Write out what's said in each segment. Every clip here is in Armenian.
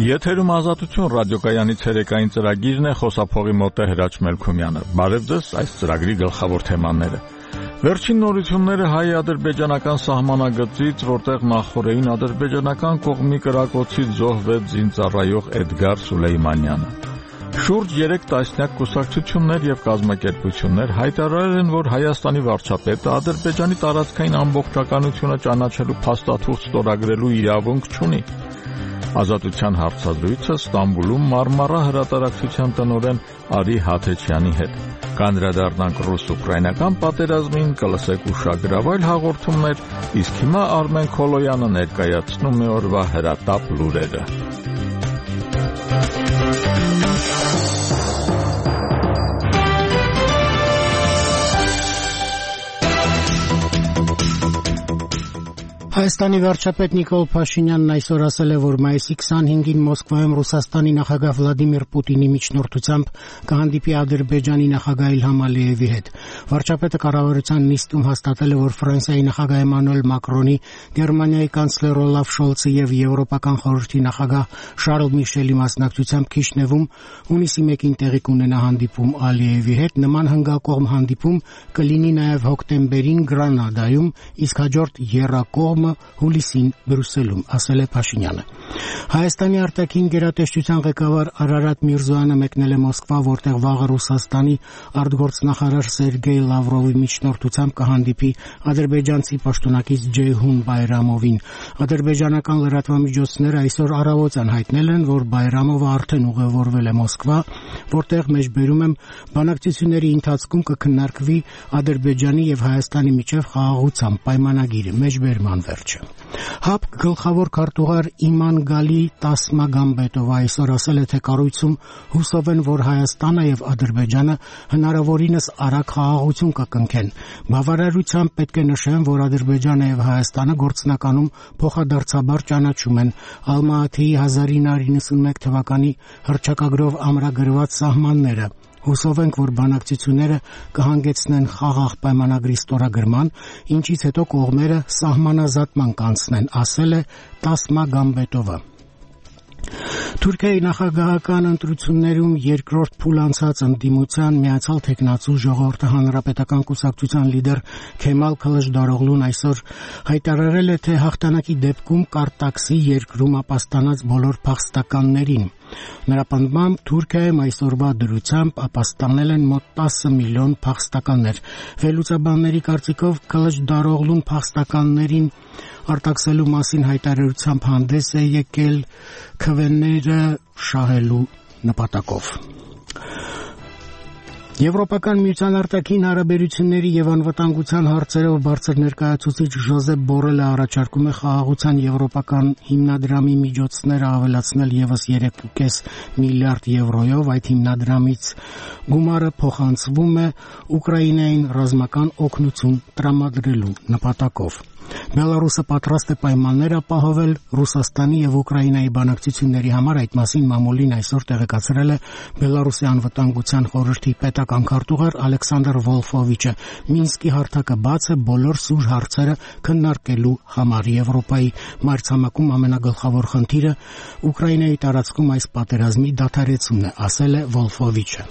Եթերում Ազատություն ռադիոկայանի ցերեկային ծրագիրն է, խոսափողի մոտ է Հրաչ Մելքումյանը։ Բարև ձեզ, այս ծրագրի գլխավոր թեմաները։ Վերջին նորությունները հայ-ադրբեջանական սահմանագծից, որտեղ նախորդին ադրբեջանական կողմի կրակոցից զոհվեց զինծառայող Էդգար Սուլեյմանյանը։ Շուրջ 3 տասնյակ կուսակցություններ եւ կազմակերպություններ հայտարարել են, որ Հայաստանի վարչապետը Ադրբեջանի տարածքային ամբողջականությունը ճանաչելու փաստաթուղթ ստորագրելու իրավունք չունի։ Ազատության հարցազրույցը Ստամբուլում Մարմարա հրատարակչության տնօրեն Արի Հաթեչյանի հետ։ Կանդրադառնանք ռուս-ուկրաինական պատերազմին, կլսեք ուշագրավայր հաղորդումներ, իսկ հիմա Արմեն Քոլոյանը ներկայացնում է օրվա հրատապ լուրերը։ Հայաստանի վարչապետ Նիկոլ Փաշինյանն այսօր ասել է, որ մայիսի 25-ին Մոսկվայում Ռուսաստանի նախագահ Վլադիմիր Պուտինի միջնորդությամբ կհանդիպի Ադրբեջանի նախագահ Իլհամ Ալիևի հետ։ Վարչապետը կառավարության նիստում հաստատել է, որ Ֆրանսիայի նախագահ Էմանուել Մակրոնի, Գերմանիայի կանցլեր Օլաֆ Շոլցի եւ Եվրոպական խորհրդի նախագահ Շարլ Միշելի մասնակցությամբ Քիշնևում հունիսի 1-ին տեղի կունենա հանդիպում Ալիևի հետ։ Նման հնգակողմ հանդիպում կլինի նաեւ հոկտեմբերին Գրանադայում, իսկ հաջորդ եռակողմ հուլիսին Բրյուսելում, ասել է Փաշինյանը։ Հայաստանի արտաքին գերատեսչության ղեկավար Արարատ Միրզոյանը մեկնել է Մոսկվա, որտեղ վաղը Ռուսաստանի արտգործնախարար Սերգեյ Լավրովի միջնորդությամբ կհանդիպի ադրբեջանցի պաշտոնակից Ջեյհուն Բայրամովին։ Ադրբեջանական լրատվամիջոցները այսօր առավոտյան հայտնել են, որ Բայրամովը արդեն ուղևորվել է Մոսկվա, որտեղ մեջբերում եմ բանակցությունների ընթացքում կքննարկվի Ադրբեջանի եւ Հայաստանի միջև խաղաղության պայմանագիրը, մեջբերման վերջը։ ՀԱՊ գլխավոր քարտուղար Իման Գալի Տասմագամբետովը այսօր ասել է, թե կառույցում հուսով են, որ Հայաստանը եւ Ադրբեջանը հնարավորինս արագ խաղաղություն կկնքեն։ Բավարարությամբ պետք է նշեմ, որ Ադրբեջանը եւ Հայաստանը գործնականում փոխադարձաբար ճանաչում են Ալմաաթիի 1991 թվականի հռչակագրով ամրագրված սահմանները։ Հուսով ենք, որ բանակցությունները կհանգեցնեն խաղաղ պայմանագրի ստորագրման, ինչից հետո կողմերը սահմանազատման կանցնեն, ասել է Տասմագամբետովը։ Թուրքիայի նախագահական ընտրություններում երկրորդ փուլ անցած ընդդիմության Միացյալ Թեկնածու ժողովրդի հանրապետական կուսակցության լիդեր Քեմալ Քլիշդարօղլուն այսօր հայտարարել է, թե հաղթանակի դեպքում կարտաքսի երկրում ապաստանած բոլոր փախստականներին։ Նրա պնդմամբ Թուրքիայում այսօրվա դրությամբ ապաստանել են մոտ 10 միլիոն փախստականներ։ Վերլուծաբանների կարծիքով Քլիշդարօղլուն փախստականներին արտաքսելու մասին հայտարարությամբ հանդես է եկել քվեները շահելու նպատակով։ Եվրոպական միության արտաքին հարաբերությունների եւ անվտանգության հարցերով բարձր ներկայացուցիչ Ժոզեփ Բորելը առաջարկում է խաղաղության եվրոպական հիմնադրամի միջոցները ավելացնել եւս 3.5 միլիարդ եվրոյով։ Այդ հիմնադրամից գումարը փոխանցվում է Ուկրաինային ռազմական օգնություն տրամադրելու նպատակով։ Բելարուսը պատրաստ է պայմաններ ապահովել Ռուսաստանի եւ Ուկրաինայի բանակցությունների համար, այդ մասին մամուլին այսօր տեղեկացրել է Բելարուսի անվտանգության խորհրդի պետական քարտուղար Ալեքսանդր Վոլֆովիչը։ Մինսկի հարթակը բաց է բոլոր սուր հարցերը քննարկելու համար։ Եվրոպայի մայրցամաքում ամենագլխավոր խնդիրը Ուկրաինայի տարածքում այս պատերազմի դադարեցումն է, ասել է Վոլֆովիչը։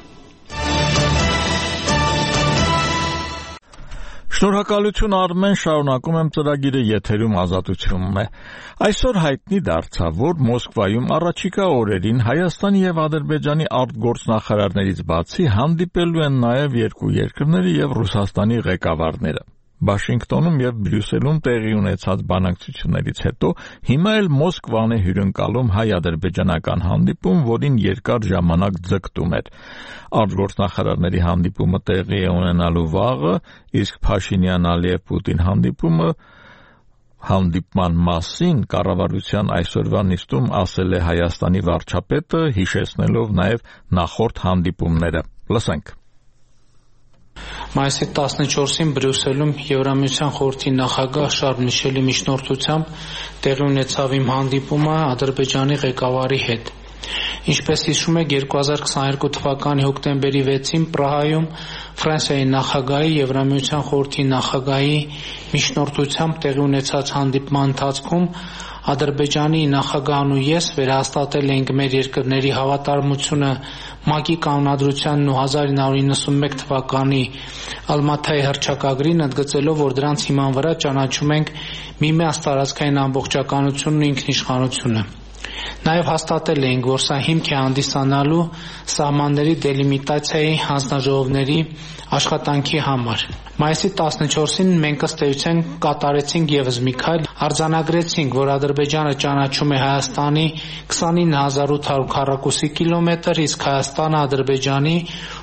Շնորհակալություն Արմեն, շարունակում եմ ծրագիրը, եթերում Ազատությունն է։ Այսօր հայտնի դարձավ, որ Մոսկվայում առաջիկա օրերին Հայաստանի եւ Ադրբեջանի արտգործնախարարներից բացի հանդիպելու են նաեւ երկու երկրների եւ Ռուսաստանի ղեկավարները։ Վաշինգտոնում եւ Բրյուսելում տեղի ունեցած բանակցություններից հետո հիմա էլ Մոսկվան է հյուրընկալում հայ-ադրբեջանական հանդիպում, որին երկար ժամանակ ձգտում էր։ Արտգործնախարարների հանդիպումը տեղի է ունենալու վաղը, իսկ Փաշինյան-Ալիև-Պուտին հանդիպման մասին կառավարության այսօրվա նիստում ասել է Հայաստանի վարչապետը, հիշեցնելով նաեւ նախորդ հանդիպումները։ Լսենք։ Մայիսի 14-ին Բրյուսելում Եվրամիության խորհրդի նախագահ Շարլ Միշելի միջնորդությամբ տեղի ունեցավ իմ հանդիպումը Ադրբեջանի ղեկավարի հետ։ Ինչպես հիշում եք, 2022 թվականի հոկտեմբերի 6-ին Պրահայում Ֆրանսիայի նախագահի, Եվրամիության խորհրդի նախագահի միջնորդությամբ տեղի ունեցած հանդիպման ընթացքում Ադրբեջանի նախագահն ու ես վերահաստատել ենք մեր երկրների հավատարմությունը ՄԱԿ-ի կանոնադրությանն ու 1991 թվականի Ալմաթայի հռչակագրին, ընդգծելով, որ դրանց հիման վրա ճանաչում ենք միմյանց տարածքային ամբողջականությունն ու ինքնիշխանությունը։ Նաև հաստատել ենք, որ սա հիմք է հանդիսանալու սահմանների դելիմիտացիայի հանձնաժողովների աշխատանքի համար։ Մայիսի 14-ին մենք ըստ էության կատարեցինք ևս մի քայլ, արձանագրեցինք, որ Ադրբեջանը ճանաչում է Հայաստանի 29800 քառակուսի կիլոմետր, իսկ Հայաստանը Ադրբեջանի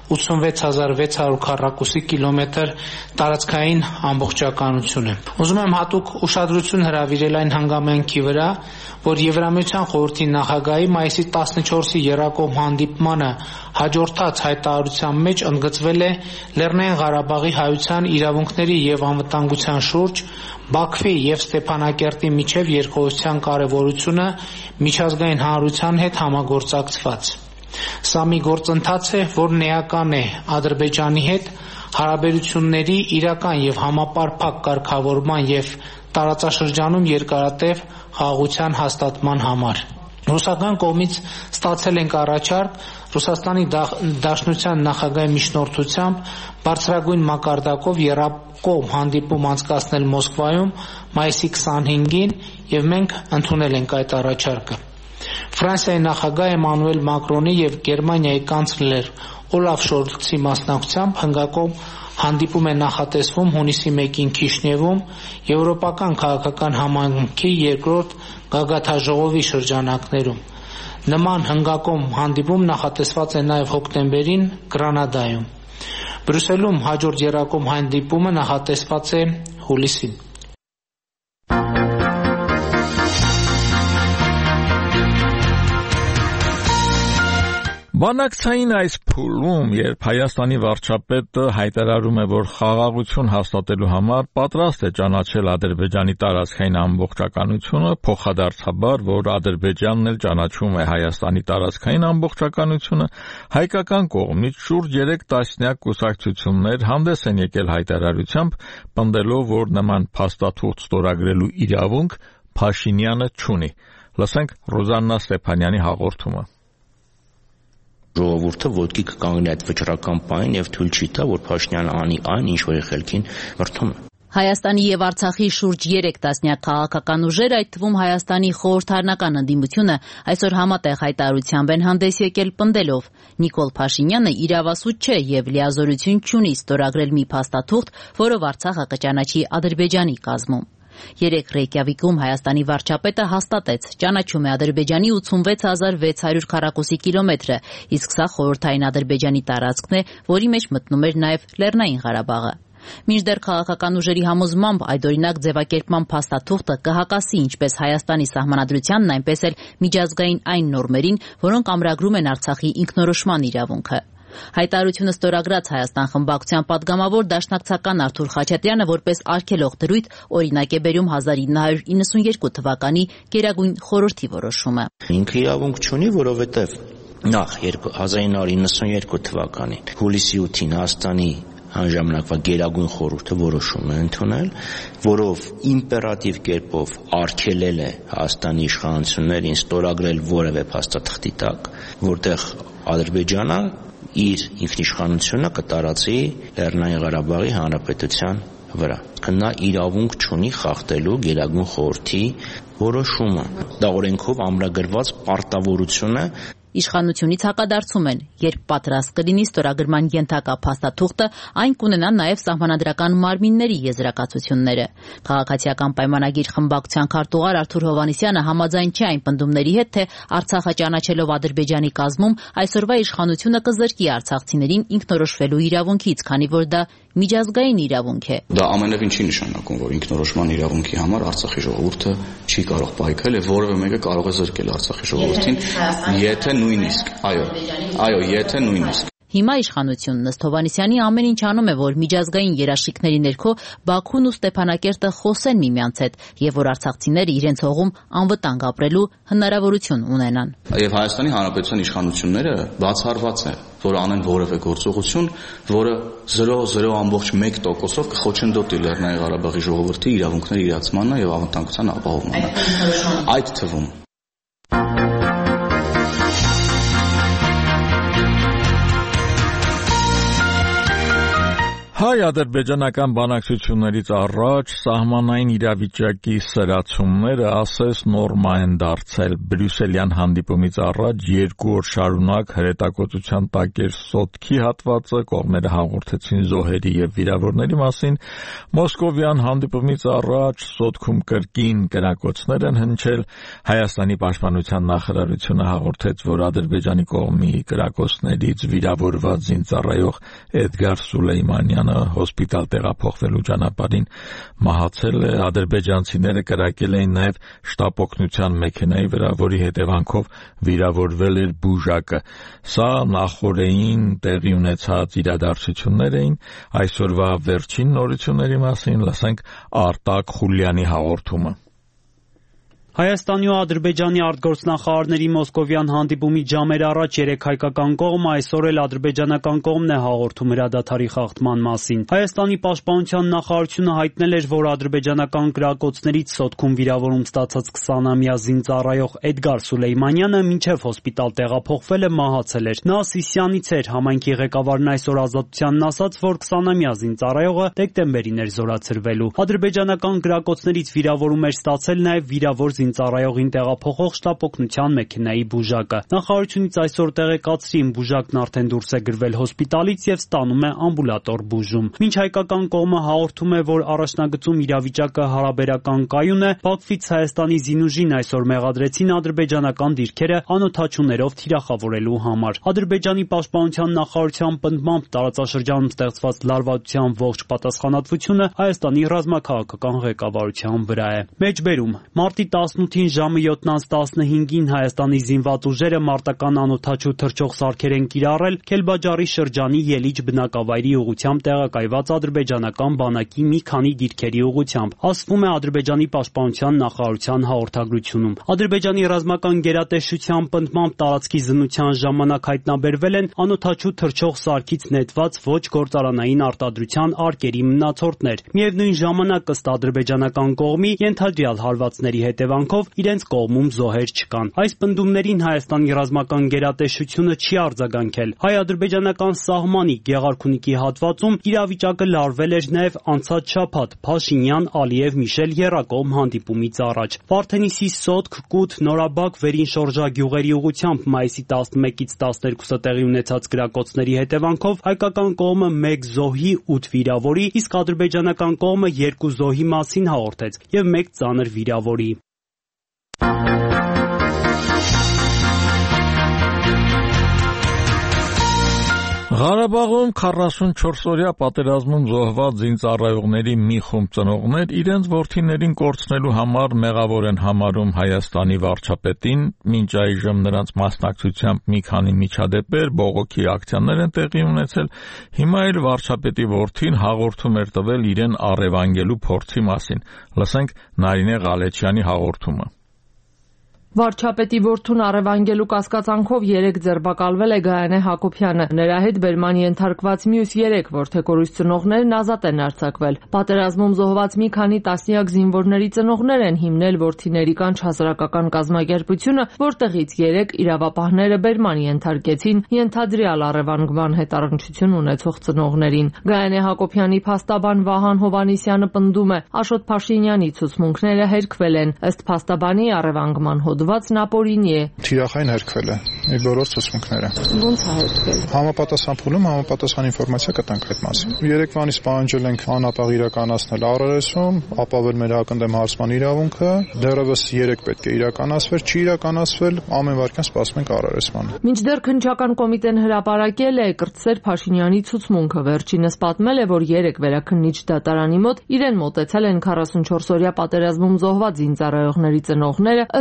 86600 քառակուսի կիլոմետր տարածքային ամբողջականությունը։ Ուզում եմ հատուկ ուշադրություն հրավիրել այն հանգամանքի վրա, որ Եվրամիության խորհրդի նախագահի մայիսի 14-ի եռակողմ հանդիպմանը հաջորդած հայտարարության մեջ ընդգծվել է Լեռնային Ղարաբաղի հայության իրավունքների և անվտանգության շուրջ Բաքվի և Ստեփանակերտի միջև երկխոսության կարևորությունը միջազգային հանրության հետ համագործակցված։ Սա մի գործընթաց է, որն էական է Ադրբեջանի հետ հարաբերությունների իրական և համապարփակ կարգավորման և տարածաշրջանում երկարատև խաղաղության հաստատման համար։ Ռուսական կողմից ստացել ենք առաջարկ Ռուսաստանի Դաշնության նախագահի միջնորդությամբ բարձրագույն մակարդակով եռակողմ հանդիպում անցկացնել Մոսկվայում մայիսի 25-ին և մենք ընդունել ենք այդ առաջարկը։ Ֆրանսիայի նախագահ Էմանուել Մակրոնի և Գերմանիայի կանցլեր Օլաֆ Շոլցի մասնակցությամբ հնգակողմ հանդիպում է նախատեսվում հունիսի 1-ին Քիշնևում Եվրոպական քաղաքական համայնքի երկրորդ գագաթնաժողովի շրջանակներում։ Նման հնգակողմ հանդիպում նախատեսված է նաև հոկտեմբերին Գրանադայում։ Բրյուսելում հաջորդ եռակողմ հանդիպումը նախատեսված է հուլիսին։ Բանակցային այս փուլում, երբ Հայաստանի վարչապետը հայտարարում է, որ խաղաղություն հաստատելու համար պատրաստ է ճանաչել Ադրբեջանի տարածքային ամբողջականությունը, փոխադարձաբար, որ Ադրբեջանն էլ ճանաչում է Հայաստանի տարածքային ամբողջականությունը, հայկական կողմից շուրջ 3 տասնյակ կուսակցություններ հանդես են եկել հայտարարությամբ, պնդելով, որ նման փաստաթուղթ ստորագրելու իրավունք Փաշինյանը չունի։ Լսենք Ռուզաննա Ստեփանյանի հաղորդումը։ Ժողովուրդը ոտքի կկանգնի այդ վճռական պահին եւ թույլ չի տա, որ Փաշինյանը անի այն, ինչ որ խելքին մրթում է։ Հայաստանի եւ Արցախի շուրջ 3 տասնյակ քաղաքական ուժեր, այդ թվում Հայաստանի խորհրդարանական ընդդիմությունը, այսօր համատեղ հայտարարությամբ են հանդես եկել պնդելով. Նիկոլ Փաշինյանը իրավասու չէ եւ լիազորություն չունի ստորագրել մի փաստաթուղթ, որով Արցախը կճանաչի Ադրբեջանի կազմում։ Երեկ Ռեյկյավիկում Հայաստանի վարչապետը հաստատեց, ճանաչում է Ադրբեջանի 86600 քառակուսի կիլոմետրը, իսկ սա խորհրդային Ադրբեջանի տարածքն է, որի մեջ մտնում էր նաև Լեռնային Ղարաբաղը։ Մինչդեռ քաղաքական ուժերի համոզմամբ այդօրինակ ձևակերպման փաստաթուղթը կհակասի ինչպես Հայաստանի սահմանադրությանն, այնպես էլ միջազգային այն նորմերին, որոնք ամրագրում են Արցախի ինքնորոշման իրավունքը։ Հայտարարությունը ստորագրած Հայաստան խմբակցության падգամավոր դաշնակցական Արթուր Խաչատրյանը որպես արգելող դրույթ օրինակ է բերում 1992 թվականի Գերագույն խորհրդի որոշումը։ Ինքը իրավունք չունի, որովհետև նախ 1992 թվականին հուլիսի 8-ին Հայաստանի անժամանակվա Գերագույն խորհուրդը որոշում է ընդունել, որով իմպերատիվ կերպով արգելել է Հայաստանի իշխանություններին ստորագրել որևէ փաստաթղթի տակ, որտեղ Ադրբեջանը իր ինքնիշխանությունը կտարածի Լեռնային Ղարաբաղի Հանրապետության վրա։ Նա իրավունք չունի խախտելու Գերագույն խորհրդի որոշումը։ Դա օրենքով ամրագրված պարտավորություն է։ Իշխանությունից հակադարձում են, երբ պատրաստ կլինի ստորագրման ենթակա փաստաթուղթը, այն կունենա նաև սահմանադրական մարմինների եզրակացությունները։ Քաղաքացիական պայմանագիր խմբակցության քարտուղար Արթուր Հովհաննիսյանը համաձայն չէ այն պնդումների հետ, թե Արցախը ճանաչելով Ադրբեջանի կազմում այսօրվա իշխանությունը կզրկի արցախցիներին ինքնորոշվելու իրավունքից, քանի որ դա միջազգային իրավունք է։ Դա ամենևին չի նշանակում, որ ինքնորոշման իրավունքի համար Արցախի ժողովուրդը չի կարող պայքարել եւ որևէ մեկը կարող է զրկել Արցախի ժողովրդին, եթե նույնիսկ, այո, եթե նույնիսկ Հիմա իշխանությունն ըստ Հովհաննիսյանի ամեն ինչ անում է, որ միջազգային երաշխիքների ներքո Բաքուն ու Ստեփանակերտը խոսեն միմյանց հետ եւ որ արցախցիները իրենց հողում անվտանգ ապրելու հնարավորություն ունենան։ Եվ Հայաստանի Հանրապետության իշխանությունները բացառված է, որ անեն որևէ գործողություն, որը 0.01% կխոչընդոտի Լեռնային Ղարաբաղի ժողովրդի իրավունքների իրացմանն եւ անվտանգության ապահովմանը։ Այդ թվում հայ-ադրբեջանական բանակցություններից առաջ սահմանային իրավիճակի սրացումները ասես նորմա են դարձել։ Բրյուսելյան հանդիպումից առաջ 2 օր շարունակ հրետակոծության տակ էր Սոտքի հատվածը, կողմերը հաղորդեցին զոհերի եւ վիրավորների մասին։ Մոսկովյան հանդիպումից առաջ Սոտքում կրկին կրակոցներ են հնչել։ Հայաստանի պաշտպանության նախարարությունը հաղորդեց, որ Ադրբեջանի կողմի կրակոցներից վիրավորված զինծառայող Էդգար Սուլեյմանյանը հոսպիտալ տեղափոխվելու ճանապարհին մահացել է։ Ադրբեջանցիները կրակել էին նաև շտապօգնության մեքենայի վրա, որի հետևանքով վիրավորվել էր բուժակը։ Սա նախօրեին տեղի ունեցած իրադարձություններ էին։ Այսօրվա վերջին նորությունների մասին լսենք Արտակ Խուլյանի հաղորդումը։ Հայաստանի ու Ադրբեջանի արտգործնախարարների մոսկովյան հանդիպումի ժամեր առաջ երեք հայկական կողմը այսօր էլ ադրբեջանական կողմն է հաղորդում հրադադարի խախտման մասին։ Հայաստանի պաշտպանության նախարարությունը հայտնել էր, որ ադրբեջանական կրակոցներից Սոտքում վիրավորում ստացած 20-ամյա զինծառայող Էդգար Սուլեյմանյանը մինչև հոսպիտալ տեղափոխվել է, մահացել էր։ Նա Սիսյանից էր, համայնքի ղեկավարն այսօր Ազատությանն ասաց, որ 20-ամյա զինծառայողը դեկտեմբերին էր զորացրվելու։ Ադրբեջանական կրակոցներից վիրավորում էր ստացել նաև վիրավոր զինծառայողին տեղափոխող շտապօգնության մեքենայի բուժակը։ Նախարարությունից այսօր տեղեկացրին, բուժակն արդեն դուրս է գրվել հոսպիտալից եւ ստանում է ամբուլատոր բուժում։ Մինչ հայկական կողմը հաղորդում է, որ առաջնագծում իրավիճակը հարաբերական կայուն է, Բաքվից Հայաստանի զինուժին այսօր մեղադրեցին ադրբեջանական դիրքերը անօթաչուներով թիրախավորելու համար։ Ադրբեջանի պաշտպանության նախարարության պնդմամբ տարածաշրջանում ստեղծված լարվածության ողջ պատասխանատվությունը Հայաստանի ռազմաքաղաքական ղեկավարության վրա է։ Մեջբերում մարտի 18-ին ժամը 7:15-ին Հայաստանի զինված ուժերը մարտական անօթաչու թռչող սարքեր են կիրառել Քելբաջարի շրջանի Ելիչ բնակավայրի ուղղությամբ տեղակայված ադրբեջանական բանակի մի քանի դիրքերի ուղղությամբ, ասվում է Ադրբեջանի պաշտպանության նախարարության հաղորդագրությունում։ Ադրբեջանի ռազմական գերատեսչության պնդմամբ տարածքի զննության ժամանակ հայտնաբերվել են անօթաչու թռչող սարքից նետված ոչ գործարանային արտադրության արկերի մնացորդներ։ Միևնույն ժամանակ ըստ ադրբեջանական կողմի ենթադրյալ հարվածների հետևանքով իրենց կողմում զոհեր չկան։ Այս պնդումներին Հայաստանի ռազմական գերատեսչությունը չի արձագանքել։ Հայ-ադրբեջանական սահմանի Գեղարքունիքի հատվածում իրավիճակը լարվել էր նաև անցած շաբաթ Փաշինյան-Ալիև-Միշել եռակողմ հանդիպումից առաջ։ Վարդենիսի Սոտք, Կութ, Նորաբակ, Վերին-Շորժա գյուղերի ուղղությամբ մայիսի 11-ից 12-ը տեղի ունեցած կրակոցների հետևանքով հայկական կողմը 1 զոհի 8 վիրավորի, իսկ ադրբեջանական կողմը 2 զոհի մասին հաղորդեց եւ 1 ծանր վիրավորի։ Ղարաբաղում 44-օրյա պատերազմում զոհված զինծառայողների մի խումբ ծնողներ իրենց որդիներին կորցնելու համար մեղավոր են համարում Հայաստանի վարչապետին։ Մինչ այժմ նրանց մասնակցությամբ մի քանի միջադեպեր, բողոքի ակցիաներ են տեղի ունեցել։ Հիմա էլ վարչապետի որդին հաղորդում էր տվել իրեն առևանգելու փորձի մասին։ Լսենք Նարինե Ղալեչյանի հաղորդումը։ Վարչապետի որդուն առևանգելու կասկածանքով 3 ձերբակալվել է Գայանե Հակոբյանը։ Նրա հետ բերման ենթարկված մյուս 3 որդեգորույս ծնողներն ազատ են արձակվել։ Պատերազմում զոհված մի քանի տասնյակ զինվորների ծնողներ են հիմնել որդիների կանչ հասարակական կազմակերպությունը, որտեղից 3 իրավապահները բերման ենթարկեցին ենթադրյալ առևանգման հետ առնչություն ունեցող ծնողներին։ Գայանե Հակոբյանի փաստաբան Վահան Հովհաննիսյանը պնդում է, Աշոտ Փաշինյանի ցուցմունքները հերքվել են։ Ըստ փաստաբանի առևանգման հոդվածն ապօրինի է։ Թիրախային հերքվել է իր բոլոր ցուցմունքները։ Ո՞նց է հերքվել։ Համապատասխան փուլում համապատասխան ինֆորմացիա կտանք այդ մասին։ Երեկվանից պահանջել ենք անապահ իրականացնել առերեսում, ապավել մեր հակընդդեմ հարցման իրավունքը, դեռևս 3 պետք է իրականացվեր, չի իրականացվել, ամեն վարքյան սպասում ենք առերեսման։ Մինչդեռ քննչական կոմիտեն հրապարակել է կրտսեր Փաշինյանի ցուցմունքը, վերջինս պատմել է, որ 3 վերաքննիչ դատարանի մոտ իրեն մոտեցել են 44-օրյա պատերազմում զոհված զինծառայողների ծնողները, ըստ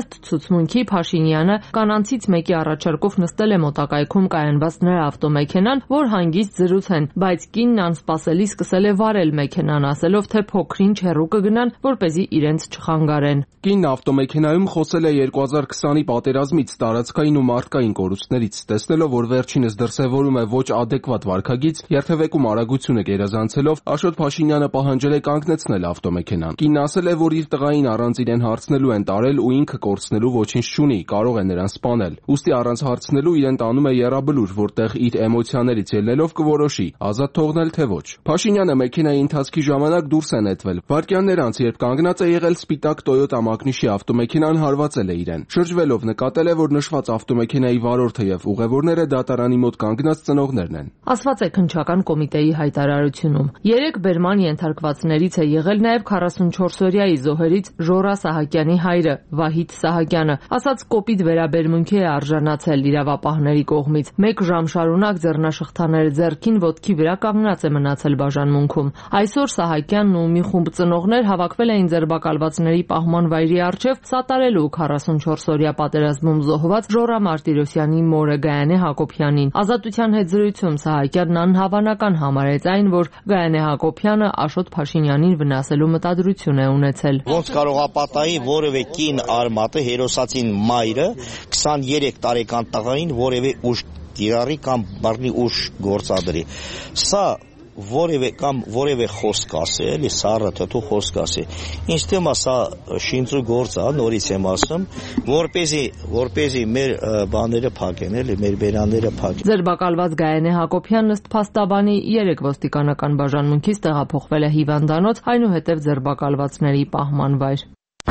զրուցմունքի Փաշինյանը կանանցից մեկի առաջարկով նստել է մոտակայքում կայանված նրա ավտոմեքենան, որ հանգիստ զրուցեն, բայց կինն անսպասելի սկսել է վարել մեքենան, ասելով, թե փոքրինչ հեռու կգնան, որպեսզի իրենց չխանգարեն։ Կինն ավտոմեքենայում խոսել է 2020-ի պատերազմից, տարածքային ու մարդկային կորուստներից, տեսնելով, որ վերջինս դրսևորում է ոչ ադեկվատ վարքագիծ, երթևեկում արագությունը գերազանցելով, Աշոտ Փաշինյանը պահանջել է կանգնեցնել ավտոմեքենան։ Կինն ասել է, որ իր տղային առանց իրեն հարցնելու են տարել ու ինքը կորցնելու ոչինչ չունի, կարող է նրան սպանել։ Ուստի առանց հարցնելու իրեն տանում է եռաբլուր, որտեղ իր էմոցիաներից ելնելով կորոշի՝ ազատ թողնել թե ոչ։ Փաշինյանը մեքենայի ընթացքի ժամանակ դուրս է նետվել։ Վայրկյաններ անց, երբ կանգնած է եղել, սպիտակ Toyota մակնիշի ավտոմեքենան հարվածել է իրեն։ Շրջվելով նկատել է, որ նշված ավտոմեքենայի վարորդը եւ ուղևորները դատարանի մոտ կանգնած ծնողներն են։ Ասված է քննչական կոմիտեի հայտարարությունում։ 3 բերման ենթարկվածներից է եղել նաեւ 44-օրյայի զոհերից Ժորա Սահակյանի հայրը Վահիթ Սահակյանը, ասած կոպիտ վերաբերմունքի է արժանացել իրավապահների կողմից։ 1 ժամ շարունակ ձեռնաշղթաները ձեռքին, ոտքի վրա կանգնած է մնացել բաժանմունքում։ Այսօր Սահակյանն ու մի խումբ ծնողներ հավաքվել էին ձերբակալվածների պահման վայրի առջև սատարելու 44-օրյա պատերազմում զոհված Ժորա Մարտիրոսյանի մորը Գայանե Հակոբյանին։ Ազատության հետ զրույցում Սահակյանն անհավանական համարեց այն, որ Գայանե Հակոբյանը Աշոտ Փաշինյանին վնասելու մտադրություն է ունեցել։ Ոնց կարող է պատահի որևէ կին արմատը հերոսացին մայրը 23 տարեկան տղային որևէ ուժ կիրառի կամ բռնի ուժ գործադրի։ Սա որևէ խոսք ասի, էլի սառը թթու խոսք ասի։ Ինչ թեմա սա շինծու գործ է, նորից եմ ասում, որպեսզի մեր բաները փակեն, էլի մեր բերանները փակեն։ Ձերբակալված Գայանե Հակոբյանն ըստ փաստաբանի 3 ոստիկանական բաժանմունքից տեղափոխվել է հիվանդանոց, այնուհետև ձերբակալվածների պահման վայր։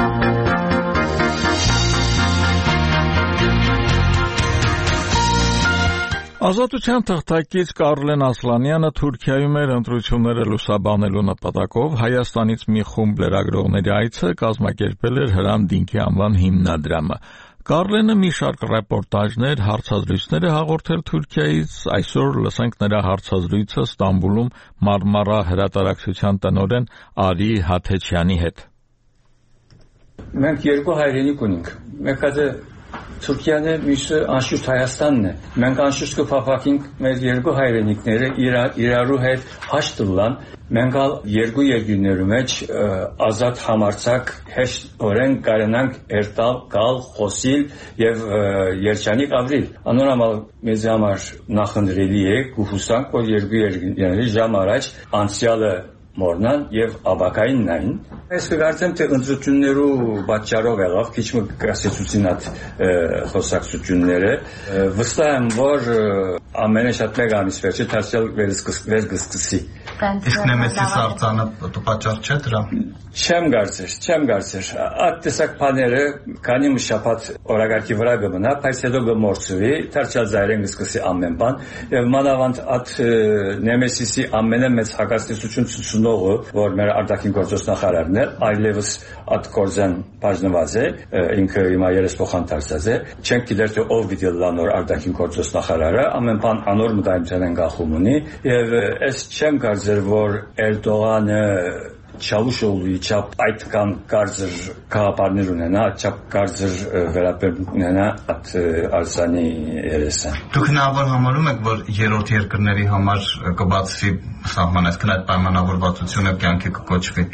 Ազատության թղթակից Կարլեն Ասլանյանը Թուրքիայում էր ընտրությունները լուսաբանելու նպատակով Հայաստանից մի խումբ լրագրողների այցը կազմակերպել էր Հրան Դինքի անվան հիմնադրամը։ Կարլենը մի շարք ռեպորտաժներ, հարցազրույցներ է հաղորդել Թուրքիայից, այսօր լսենք նրա հարցազրույցը Ստամբուլում Մարմարա հրատարակչության տնօրեն Արի Հաթեչյանի հետ։ Մենք երկու հայրենիք ունենք։ Մեկը Թուրքիան է, մյուսը անշուշտ Հայաստանն է։ Մենք անշուշտ կփափակենք մեր երկու հայրենիքները իրարու հետ հաշտվան։ Մենք երկու երկրներու մեջ ազատ համարձակ հեշտորեն կարենանք երթալ, գալ, խոսիլ եւ երջանիկ ապրիլ։ Անորոմալ մեզ համար նախընտրելի է կհուսանք, որ երկու երկրների ժամ առաջ անցյալը մորնան եւ աբակային նային։ Ես կգործեմ թե ընտրություններու պատճառով եղավ քիչ կասեցուցին այդ խոսակցությունները։ Վստահ եմ, որ ամենը շատ մեկ ամիս վերջը դարձյալ վերսկսի։ Իսկ Նեմեսիս արձանը պատճառ չէ դրա։ Չեմ կարծեր։ Այդ տեսակ բաները քանի մի շաբաթ օրակարգի վրա կմնա, բայց հետո կմորցվի, դարձյալ զայրեն կսկսի ամեն բան։ Եվ մանավանդ այդ Նեմեսիսի ամենամեծ հակազդեցություն ցուցնողը, որ մեր արտաքին գործոս նախարարն է, այլևս այդ գործեն բաժնված է, ինքը հիմա երեսփոխան դարձած է։ Չենք գիտեր թե ով գիտի լանոր արտաքին գործոս նախարարը, ամեն բան անոր մտայնության են գախում ունի, եւ այս չեմ կարծեր, որ Էրդողանը Չավուշօղլուի չափ այդքան կարծր քաղաքապարներ ունենա, չափ կարծր վերաբերմունք ունենա այդ արսանի երեսան։ Դուք հնարավոր համարում եք, որ երրորդ երկրների համար կբացվի սահմանը, այսինքն այդ պայմանավորվածությունը կյանքի կկոչվի։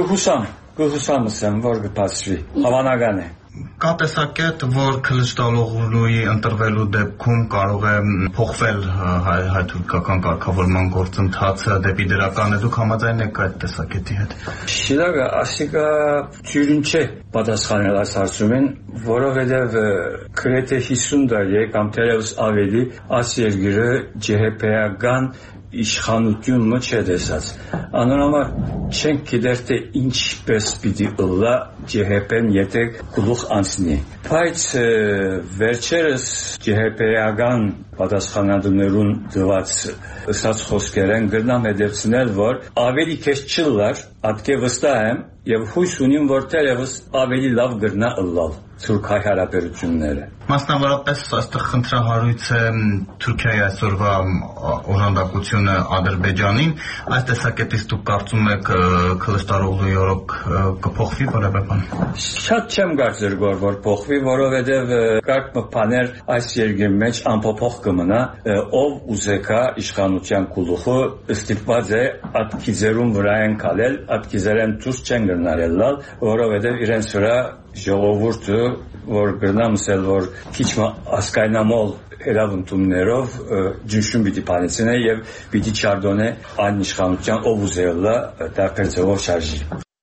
Կհուսամ, որ կբացվի, հավանական է։ Կա տեսակետ, որ Քլիչդալօղլուի ընտրվելու դեպքում կարող է փոխվել հայ-թուրքական կարգավորման գործընթացը դեպի դրականը։ Դուք համաձայն եք այդ տեսակետի հետ։ Շիրակը ասիկա թյուրին չէ պատասխանել այս հարցումին, որովհետև գրեթե 50 տարի կամ թերևս ավելի այս երկիրը ջեհեպեական իշխանությունը չէ տեսած։ Անորոմալ չենք գիտեր թե ինչպես պիտի ըլլա ջեհեպեն եթե գլուխ անցնի։ Բայց վերջերս ջեհեպեական պատասխանատուներուն դված ըսած խոսքերեն գրնամ հետևցնել, որ ավելի քեզ չլար, ատկե վստահ եմ եւ հույս ունիմ, որ թերևս ավելի լավ գրնա ըլլալ։ ցուրքահայ հարաբերությունները։ Մասնավորապես այստեղ խնդրահարույց է Թուրքիայի այսօրվա օժանդակությունը Ադրբեջանին, այս տեսակետից դուք կարծում եք Քլիչդարօղլուի օրոք կփոխվի որևէ բան։ Շատ չեմ կարծեր որ փոխվի, որովհետև կարգ բաներ այս երկրի մեջ անփոփոխ կմնա, ով ուզեկա իշխանության գլուխը ստիպված է այդ քիզերուն վրա են կալել, այդ քիզերեն դուրս չեն գնալալ, որովհետև իրենց վրա ժողովուրդը որ գրնամսել որ քիչ ասկայնամոլ հերավնդումներով ջնշում պիտի պանեցնե եւ պիտի չարդոնե այն իշխանության ով ուզելա դարբեր ձևով շարժի։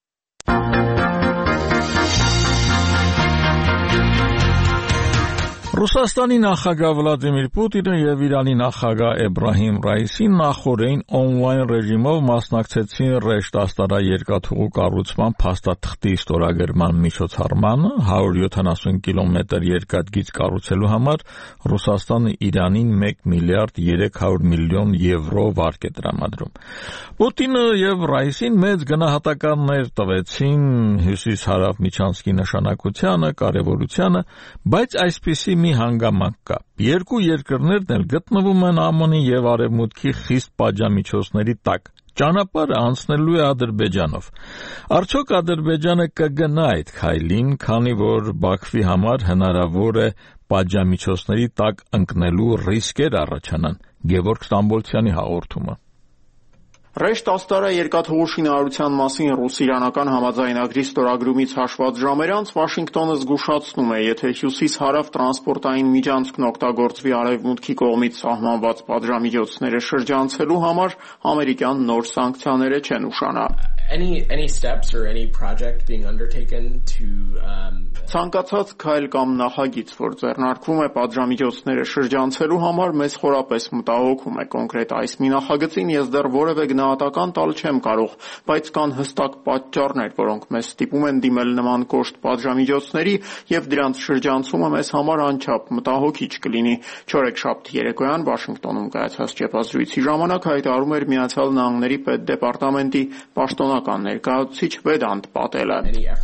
Ռուսաստանի նախագահ Վլադիմիր Պուտինը եւ Իրանի նախագահ Էբրահիմ Ռայիսին նախորդին օնլայն ռեժիմով մասնակցեցին Ռեշտ Աստարա երկաթուղու կառուցման փաստաթղթի ստորագրման միջոցառմանը 170 կիլոմետր երկաթգիծ կառուցելու համար Ռուսաստանը Իրանին 1 միլիարդ 300 միլիոն եվրո վարկ է տրամադրում։ Պուտինը եւ Ռայիսին մեծ գնահատականներ տվեցին հյուսիս-հարավ միջանցքի նշանակությանը, կարեւորությանը, բայց այսպիսի մի հանգամանք կա։ Երկու երկրներն էլ գտնվում են ԱՄՆ-ի եւ Արևմուտքի խիստ պատժամիջոցների տակ։ Ճանապարհը անցնելու է Ադրբեջանով։ Արդյոք Ադրբեջանը կգնա այդ քայլին, քանի որ Բաքվի համար հնարավոր է պատժամիջոցների տակ ընկնելու ռիսկեր առաջանան։ Գևորգ Ստամբոլցյանի հաղորդումը։ Ռեշտ Աստարա երկաթուղու շինարարության մասին ռուս-իրանական համաձայնագրի ստորագրումից հաշված ժամեր անց Վաշինգտոնը զգուշացնում է, եթե հյուսիս-հարավ տրանսպորտային միջանցքն օգտագործվի Արևմուտքի կողմից սահմանված պատժամիջոցները շրջանցելու համար, ամերիկյան նոր սանկցիաները չեն ուշանա։ Any steps or any project being undertaken to Ցանկացած քայլ կամ նախագիծ, որ ձեռնարկվում է պատժամիջոցները շրջանցելու համար, մեզ խորապես մտահոգում է կոնկրետ այս մի նախագծին ես դեռ որևէ գնահատական տալ չեմ կարող, բայց կան հստակ պատճառներ, որոնք մեզ ստիպում են դիմել նման կոշտ պատժամիջոցների եւ դրանց շրջանցումը մեզ համար անչափ մտահոգիչ կլինի։ Չորեքշաբթի երեկոյան Վաշինգտոնում կայացած ճեպազրույցի ժամանակ հայտարարում էր Միացյալ Նահանգների պետդեպարտամենտի պաշտոնական ներկայացուցիչ Վեդանտ Պատելը։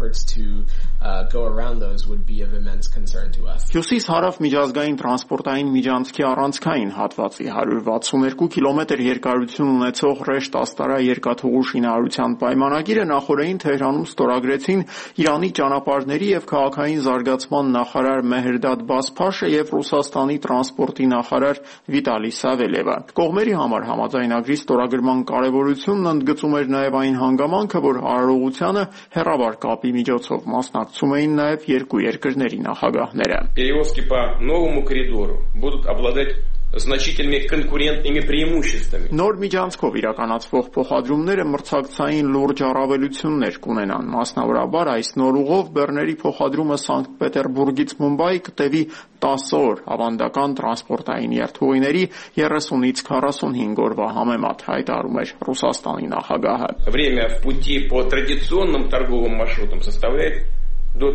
Go around those would be of immense concern to us. Հյուսիս-հարավ միջազգային տրանսպորտային միջանցքի առանցքային հատվածի 162 կիլոմետր երկարություն ունեցող Ռեշտ Աստարա երկաթուղու շինարարության պայմանագիրը նախորդին Թեհրանում ստորագրեցին Իրանի ճանապարհների եւ քաղաքային զարգացման նախարար Մեհրդադ Բասփաշը եւ Ռուսաստանի տրանսպորտի նախարար Վիտալի Սավելևը։ Կողմերի համար համաձայնագրի ստորագրման կարեւորությունն ընդգծում էր նաեւ այն հանգամանքը, որ արարողությանը հեռավար կապի միջոցով մասնակցում էին նաև երկու երկրների նախագահները։ Перевозки по новому коридору будут обладать значительными конкурентными преимуществами. Նոր միջանցքով իրականացվող փոխադրումները մրցակցային լուրջ առավելություններ կունենան։ Մասնավորաբար այս նոր ուղով բեռների փոխադրումը Սանկտ Պետերբուրգից Մումբայի կտևի 10 օր, ավանդական տրանսպորտային երթուղիների 30-ից 45 օրվա համեմատ, հայտարարում էր Ռուսաստանի նախագահը։ Время в пути по традиционным торговым маршрутам составляет до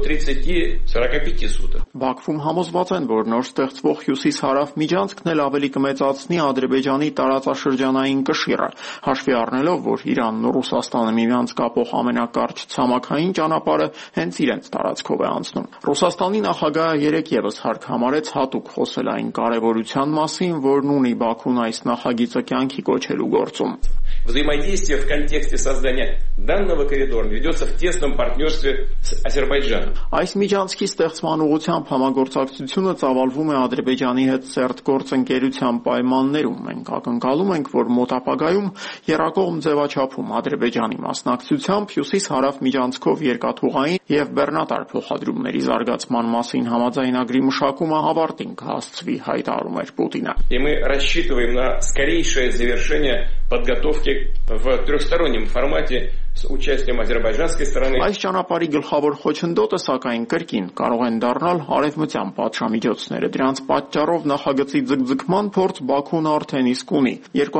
30-45 суток. Բաքվում համոզված են, որ նոր ստեղծվող հյուսիս-հարավ միջանցքն էլ ավելի կմեծացնի Ադրբեջանի տարածաշրջանային կշիռը, հաշվի առնելով, որ Իրանն ու Ռուսաստանը միմյանց կապող ամենակարճ ցամաքային ճանապարհը հենց իրենց տարածքով է անցնում։ Ռուսաստանի նախագահը երեկ եւս հարկ համարեց հատուկ խոսել այն կարեւորության մասին, որն ունի Բաքուն այս նախագիծը կյանքի կոչելու գործում։ Взаимодействие в контексте создания данного коридора ведется в тесном партнерстве с Азербайджаном. Այս միջանցքի ստեղծման ուղղությամբ համագործակցությունը ծավալվում է Ադրբեջանի հետ սերտ գործընկերության պայմաններում։ Մենք ակնկալում ենք, որ մոտ ապագայում եռակողմ ձևաչափում Ադրբեջանի մասնակցությամբ հյուսիս-հարավ միջանցքով երկաթուղային եւ բեռնատար փոխադրումների զարգացման մասին համաձայնագրի մշակումը հավարտին կհասցվի, հայտարարում էր Պուտինը։ И мы рассчитываем на скорейшее завершение подготовки в трехстороннем формате с участием азербайджанской стороны. Այս ճանապարհի գլխավոր խոչընդոտը սակայն կրկին կարող են դառնալ արևմտյան պատժամիջոցները։ Դրանց պատճառով նախագծի ձգձգման փորձ Բաքուն արդեն իսկ ունի։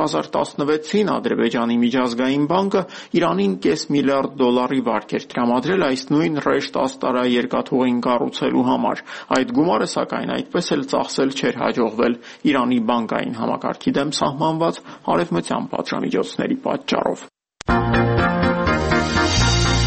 2016-ին Ադրբեջանի միջազգային բանկը Իրանին $500 միլիարդ վարկ էր տրամադրել այս նույն Ռեշտ Աստարա երկաթուղին կառուցելու համար։ Այդ գումարը սակայն այդպես էլ ծախսել չէր հաջողվել Իրանի բանկային համակարգի դեմ սահմանված արևմտյան պատժամիջոցների պատճառով։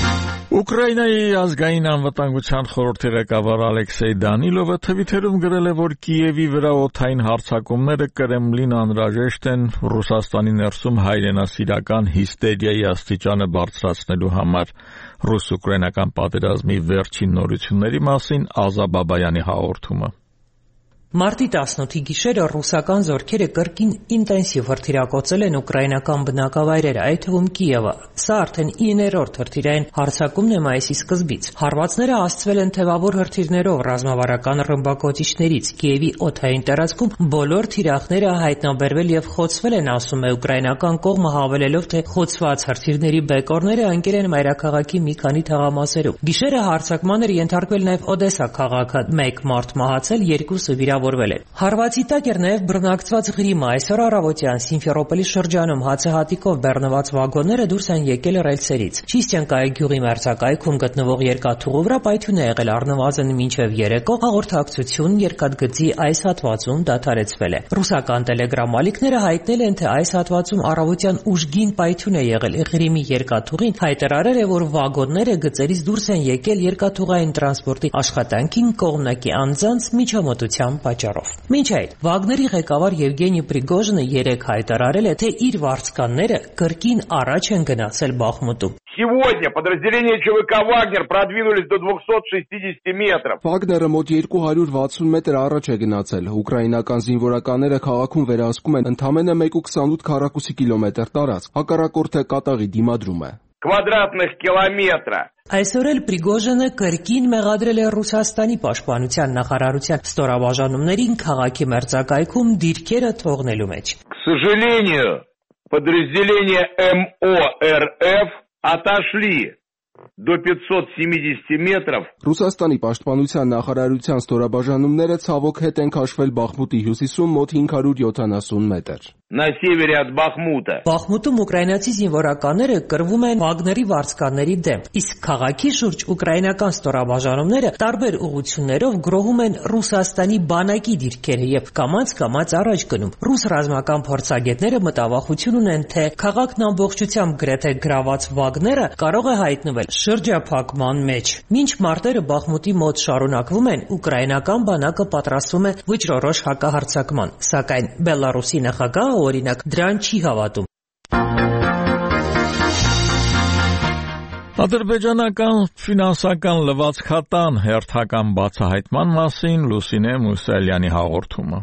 Ուկրաինայի ազգային անվտանգության խորհրդի ղեկավար Ալեքսեյ Դանիլովը թվիթերում գրել է, որ Կիևի վրա օդային հարձակումները Կրեմլին անհրաժեշտ են Ռուսաստանի ներսում հայրենասիրական հիստերիայի աստիճանը բարձրացնելու համար։ Ռուս-ուկրաինական պատերազմի վերջին նորությունների մասին Ազա Բաբայանի հաղորդումը։ Մարտի 18-ի գիշերը ռուսական զորքերը կրկին ինտենսիվ հրթիռակոծել են ուկրաինական բնակավայրերը, այդ թվում Կիևը։ Սա արդեն 9-րդ հրթիռային հարձակումն է մայիսի սկզբից։ Հարվածները հասցվել են թևավոր հրթիռներով ռազմավարական ռմբակոծիչներից։ Կիևի օդային տարածքում բոլոր թիրախները հայտնաբերվել եւ խոցվել են, ասում է ուկրաինական կողմը, հավելելով, թե խոցված հրթիռների բեկորները ընկել են մայրաքաղաքի մի քանի թաղամասերում։ Գիշերը հարձակման էր ենթարկվել նաեւ Օդեսա քաղաքը, 1 մարդ մահացել, 2-ը վիրավորվել են։ Հարվածի տակ էր նաև բռնակցված Ղրիմը։ Այսօր առավոտյան Սիմֆերոպոլի շրջանում հացահատիկով բեռնված վագոնները դուրս են եկել ռելսերից։ Չիստյանկայի գյուղի մերձակայքում գտնվող երկաթուղու վրա պայթյուն է եղել առնվազն մինչև երեկո, հաղորդակցություն երկաթգծի այս հատվածում դադարեցվել է։ Ռուսական տելեգրամ ալիքները հայտնել են, թե այս հատվածում առավոտյան ուժգին պայթյուն է եղել։ Ղրիմի երկաթուղին հայտարարել է, որ վագոնները գծերից դուրս են եկել երկաթուղային տրանսպորտի աշխատանքին կողմնակի անձանց միջամտության պատճառով։ Մինչ այդ Վագների ղեկավար Եվգենի Պրիգոժինը երեկ հայտարարել է, թե իր վարձկանները կրկին առաջ են գնացել Բախմուտում։ Сегодня подразделения ЧВК «Вагнер» продвинулись до 260 метров. Վագները մոտ 260 մետր առաջ է գնացել։ Ուկրաինական զինվորականները քաղաքում վերահսկում են ընդամենը 1.28 քառակուսի կիլոմետր տարածք։ Հակառակորդը կատաղի դիմադրում է։ Квадратных километра. Այսօր էլ Պրիգոժինը կրկին մեղադրել է Ռուսաստանի պաշտպանության նախարարության ստորաբաժանումներին քաղաքի մերձակայքում դիրքերը թողնելու մեջ։ К сожалению, подразделения МО-РФ отошли до 570 метров. Ռուսաստանի պաշտպանության նախարարության ստորաբաժանումները ցավոք հետ են քաշվել Բախմուտի հյուսիսում մոտ 570 մետր։ На севере от Бахмута. Բախմուտում ուկրաինացի զինվորականները կռվում են Վագների վարձկանների դեմ, իսկ քաղաքի շուրջ ուկրաինական ստորաբաժանումները տարբեր ուղղություններով գրոհում են Ռուսաստանի բանակի դիրքերը եւ կամաց առաջ գնում։ Ռուս ռազմական փորձագետները մտավախություն ունեն, թե քաղաքն ամբողջությամբ գրեթե գրաված Վագները կարող է հայտնվել շրջափակման մեջ։ Մինչ մարտերը Բախմուտի մոտ շարունակվում են, ուկրաինական բանակը պատրաստվում է վճռորոշ հակահարձակման, սակայն Բելարուսի նախագահը օրինակ դրան չի հավատում։ Ադրբեջանական ֆինանսական լվացքատան հերթական բացահայտման մասին Լուսինե Մուսալյանի հաղորդումը։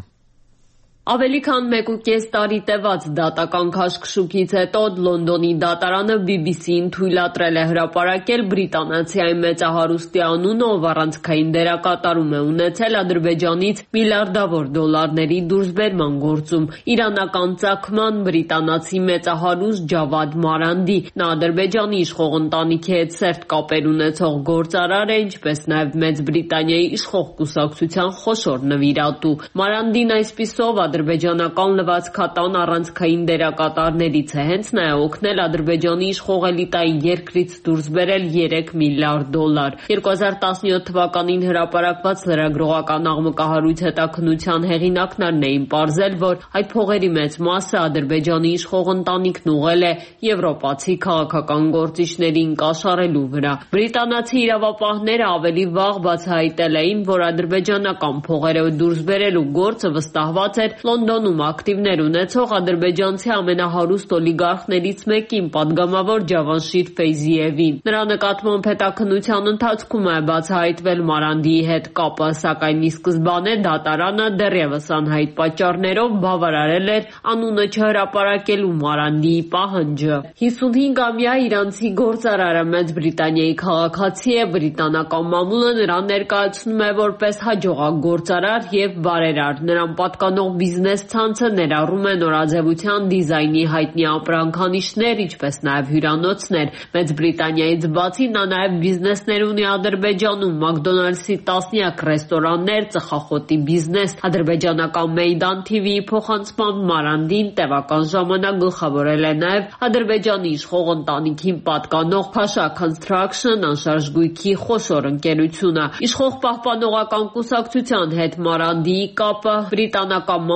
Ավելի քան 1.5 տարի տևած դատական քաշքշուկից հետո Լոնդոնի դատարանը BBC-ին թույլատրել է հրապարակել բրիտանացի մեծահարուստի անունը, ով առանցքային դերակատարում է ունեցել Ադրբեջանից միլիարդավոր դոլարների դուրսբերման գործում։ Իրանական ծագման բրիտանացի մեծահարուստ Ջավադ Մարանդի, նա Ադրբեջանի իշխող ընտանիքի հետ սերտ կապեր ունեցող գործարար է, ինչպես նաև Մեծ Բրիտանիայի իշխող կուսակցության խոշոր նվիրատու։ Մարանդին այսպիսով ադրբեջանական լվացքատան առանցքային դերակատարներից է, հենց նա է օգնել Ադրբեջանի իշխող էլիտայի երկրից դուրս բերել 3 միլիարդ դոլար։ 2017 թվականին հրապարակված լրագրողական աղմկահարույց հետաքննության հեղինակներն էին պարզել, որ այդ փողերի մեծ մասը Ադրբեջանի իշխող ընտանիքն ուղղել է եվրոպացի քաղաքական գործիչներին կաշառելու վրա։ Բրիտանացի իրավապահները ավելի վաղ բացահայտել էին, որ ադրբեջանական փողերը դուրս բերելու գործը վստահված էր Լոնդոնում ակտիվներ ունեցող ադրբեջանցի ամենահարուստ օլիգարխներից մեկին, պատգամավոր Ջավանշիր Ֆեյզիևին։ Նրա նկատմամբ հետաքննության ընթացքում է բացահայտվել Մարանդիի հետ կապը, սակայն ի սկզբանե դատարանը դեռևս անհայտ պատճառներով բավարարել էր անունը չհրապարակելու Մարանդիի պահանջը։ 55-ամյա իրանցի գործարարը Մեծ Բրիտանիայի քաղաքացի է, բրիտանական մամուլը նրան ներկայացնում է որպես հաջողակ գործարար եւ բարերար։ Նրան պատկանող բիզնես ցանցը ներառում է նորաձևության դիզայնի հայտնի ապրանքանիշներ, ինչպես նաև հյուրանոցներ։ Մեծ Բրիտանիայից բացի նա նաև բիզնեսներ ունի Ադրբեջանում, Մակդոնալդսի տասնյակ ռեստորաններ, ծխախոտի բիզնես։ Ադրբեջանական Meydan TV-ի փոխանցմամբ Մարանդին տևական ժամանակ գլխավորել է նաև Ադրբեջանի իշխող ընտանիքին պատկանող Pasha Construction անշարժ գույքի խոշոր ընկերությունը։ Իշխող պահպանողական կուսակցության հետ Մարանդիի կապը բրիտանական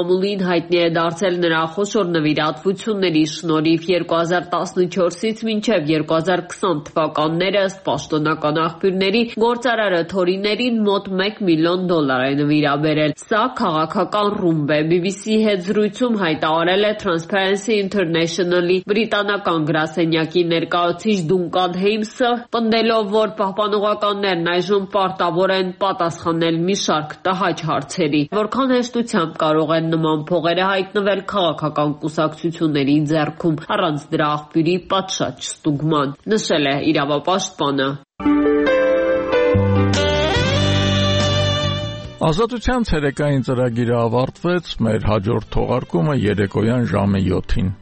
մամուլին հայտնի է դարձել նրա խոշոր նվիրատվությունների շնորհիվ 2014-ից մինչև 2020 թվականները ըստ պաշտոնական աղբյուրների գործարարը թորիներին մոտ $1 միլիոն է նվիրաբերել։ Սա քաղաքական ռումբ է։ BBC-ի հետ զրույցում հայտարարել է Transparency International-ի բրիտանական գրասենյակի ներկայացուցիչ Դունկան Հեյմսը, պնդելով, որ պահպանողականներն այժմ պարտավոր են պատասխանել մի շարք տհաճ հարցերի։ Որքան հեշտությամբ կարող են նման փողերը հայտնվել քաղաքական կուսակցությունների ձեռքում առանց դրա աղբյուրի պատշաճ ստուգման, նշել է իրավապաշտպանը։ Ազատության ցերեկային ծրագիրը ավարտվեց, մեր հաջորդ թողարկումը երեկոյան ժամը 7-ին։